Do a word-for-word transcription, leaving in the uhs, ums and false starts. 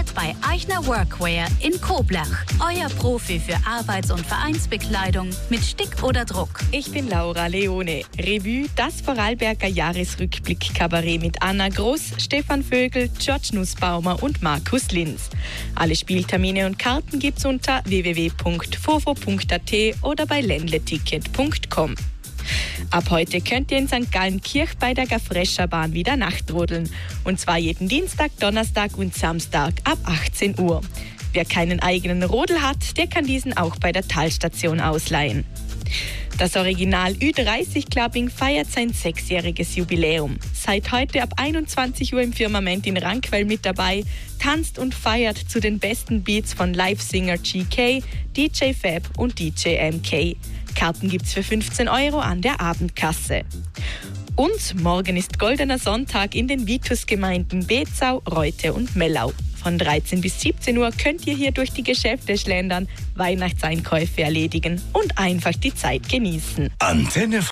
Start bei Eichner Workwear in Koblach. Euer Profi für Arbeits- und Vereinsbekleidung mit Stick oder Druck. Ich bin Laura Leone. Revue, das Vorarlberger Jahresrückblick-Kabarett mit Anna Groß, Stefan Vögel, George Nussbaumer und Markus Linz. Alle Spieltermine und Karten gibt's unter w w w punkt fofo punkt a t oder bei ländleticket punkt com. Ab heute könnt ihr in Sankt Gallen-Kirch bei der Gafrescher-Bahn wieder nachtrodeln. Und zwar jeden Dienstag, Donnerstag und Samstag ab achtzehn Uhr. Wer keinen eigenen Rodel hat, der kann diesen auch bei der Talstation ausleihen. Das Original Ü dreißig Clubbing feiert sein sechsjähriges Jubiläum. Seit heute ab einundzwanzig Uhr im Firmament in Rankwell mit dabei, tanzt und feiert zu den besten Beats von Live-Singer G K, D J Fab und D J M K. Karten gibt's für fünfzehn Euro an der Abendkasse. Und morgen ist Goldener Sonntag in den Vitusgemeinden Bezau, Reute und Mellau. Von dreizehn bis siebzehn Uhr könnt ihr hier durch die Geschäfte schlendern, Weihnachtseinkäufe erledigen und einfach die Zeit genießen. Antenne